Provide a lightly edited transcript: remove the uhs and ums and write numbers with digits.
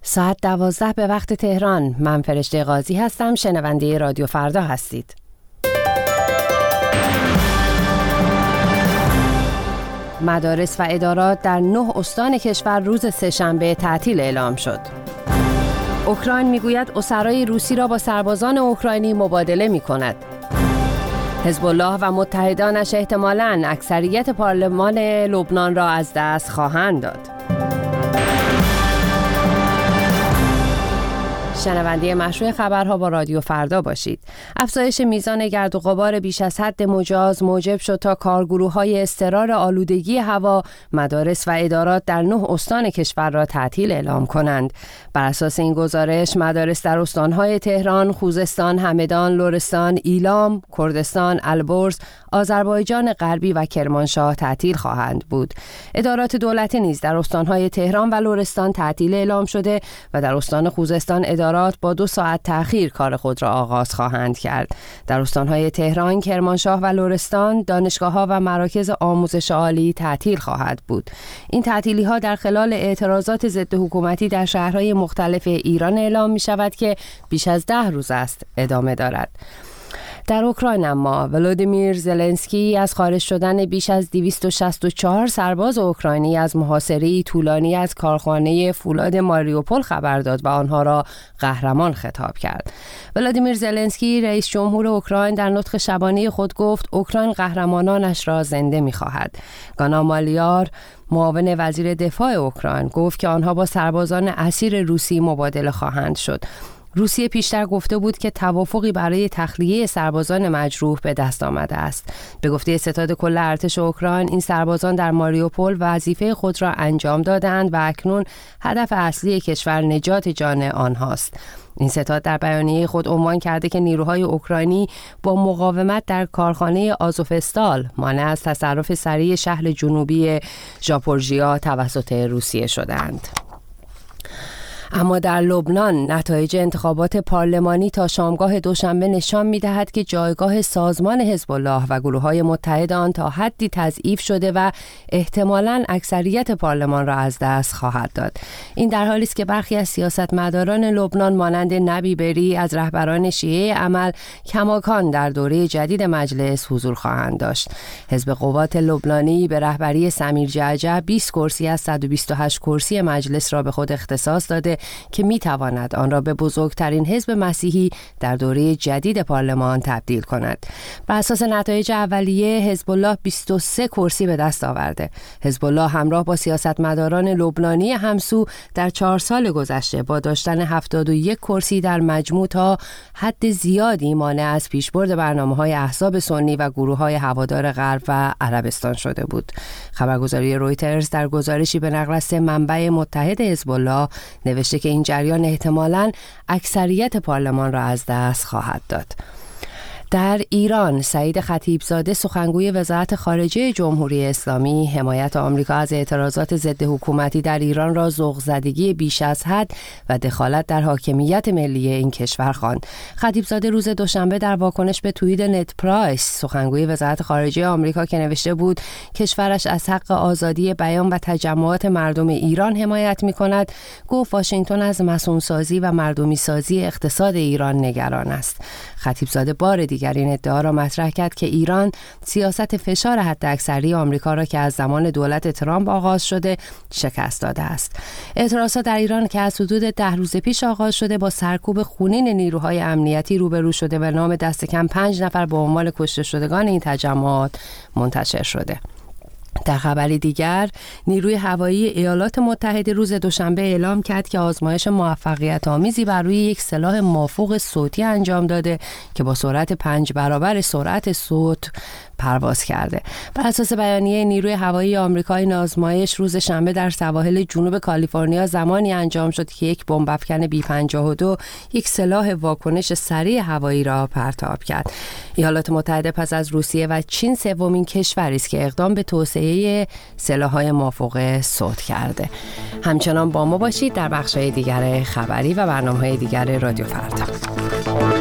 ساعت 12 به وقت تهران. من فرشته قاضی هستم. شنونده رادیو فردا هستید. مدارس و ادارات در 9 استان کشور روز سه‌شنبه تعطیل اعلام شد. اوکراین میگوید اسرای روسی را با سربازان اوکراینی مبادله می‌کند. حزب الله و متحدانش احتمالاً اکثریت پارلمان لبنان را از دست خواهند داد. شنونده مشروع خبرها با رادیو فردا باشید. افزایش میزان گرد و غبار بیش از حد مجاز موجب شد تا کارگروه‌های اضطرار آلودگی هوا مدارس و ادارات در 9 استان کشور را تعطیل اعلام کنند. بر اساس این گزارش مدارس در استان‌های تهران، خوزستان، همدان، لرستان، ایلام، کردستان، البرز، آذربایجان غربی و کرمانشاه تعطیل خواهند بود. ادارات دولتی نیز در استان‌های تهران و لرستان تعطیل اعلام شده و در استان خوزستان ادارات با 2 ساعت تأخیر کار خود را آغاز خواهند کرد. در استان‌های تهران، کرمانشاه و لرستان دانشگاه‌ها و مراکز آموزش عالی تعطیل خواهد بود. این تعطیلی‌ها در خلال اعتراضات ضد حکومتی در شهرهای مختلف ایران اعلام می‌شود که بیش از 10 روز است ادامه دارد. در اوکراین اما ولادیمیر زلنسکی از خارج شدن بیش از 264 سرباز اوکراینی از محاصره طولانی از کارخانه فولاد ماریوپول خبر داد و آنها را قهرمان خطاب کرد. ولادیمیر زلنسکی رئیس جمهور اوکراین در نطق شبانه خود گفت اوکراین قهرمانانش را زنده می‌خواهد. گانا مالیار معاون وزیر دفاع اوکراین گفت که آنها با سربازان اسیر روسی مبادله خواهند شد. روسیه پیشتر گفته بود که توافقی برای تخلیه سربازان مجروح به دست آمده است. به گفته ستاد کل ارتش اوکراین این سربازان در ماریوپول وظیفه خود را انجام دادند و اکنون هدف اصلی کشور نجات جان آنهاست. این ستاد در بیانیه خود عنوان کرده که نیروهای اوکراینی با مقاومت در کارخانه آزوفستال مانع از تصرف سریع شهر جنوبی ژاپورژیا توسط روسیه شدند. اما در لبنان نتایج انتخابات پارلمانی تا شامگاه دوشنبه نشان می‌دهد که جایگاه سازمان حزب الله و گروه‌های متحد آن تا حدی تضعیف شده و احتمالاً اکثریت پارلمان را از دست خواهد داد. این در حالی است که برخی از سیاستمداران لبنان مانند نبی بری از رهبران شیعه عمل کماکان در دوره جدید مجلس حضور خواهند داشت. حزب قوات لبنانی به رهبری سمیر جعجع 20 کرسی از 128 کرسی مجلس را به خود اختصاص داده که میتواند آن را به بزرگترین حزب مسیحی در دوره جدید پارلمان تبدیل کند. بر اساس نتایج اولیه حزب الله 23 کرسی به دست آورده. حزب الله همراه با سیاستمداران لبنانی همسو در 4 سال گذشته با داشتن 71 کرسی در مجموع تا حد زیادی مانع از پیشبرد برنامه‌های احزاب سنی و گروه‌های هوادار غرب و عربستان شده بود. خبرگزاری رویترز در گزارشی به نقل از 3 منبع متحد حزب الله نوشته که این جریان احتمالاً اکثریت پارلمان را از دست خواهد داد. در ایران سعید خطیبزاده سخنگوی وزارت خارجه جمهوری اسلامی حمایت آمریکا از اعتراضات ضد حکومتی در ایران را ذوق‌زدگی بیش از حد و دخالت در حاکمیت ملی این کشور خواند. خطیبزاده روز دوشنبه در واکنش به توییت نت پرایس سخنگوی وزارت خارجه آمریکا که نوشته بود کشورش از حق آزادی بیان و تجمعات مردم ایران حمایت می‌کند گفت واشنگتن از مصون‌سازی و مردمی سازی اقتصاد ایران نگران است. خطیبزاده بار دیگر این ادعا را مطرح کرد که ایران سیاست فشار حداکثری آمریکا را که از زمان دولت ترامپ آغاز شده شکست داده است. اعتراضات در ایران که از حدود 10 روز پیش آغاز شده با سرکوب خونین نیروهای امنیتی روبرو شده و نام دست کم 5 نفر به عنوان کشته شدگان این تجمعات منتشر شده. در خبری دیگر نیروی هوایی ایالات متحده روز دوشنبه اعلام کرد که آزمایش موفقیت آمیزی بر روی یک سلاح مافوق صوتی انجام داده که با سرعت 5 برابر سرعت صوت پرواز کرده. بر اساس بیانیه نیروی هوایی آمریکا این آزمایش روز شنبه در سواحل جنوب کالیفرنیا زمانی انجام شد که یک بمب افکن B-52 یک سلاح واکنش سریع هوایی را پرتاب کرد. ایالات متحده پس از روسیه و چین سومین کشوری است که اقدام به توسعه سلاح‌های مافوق صوت کرده. همچنان با ما باشید در بخش‌های دیگر خبری و برنامه‌های دیگر رادیو فردا.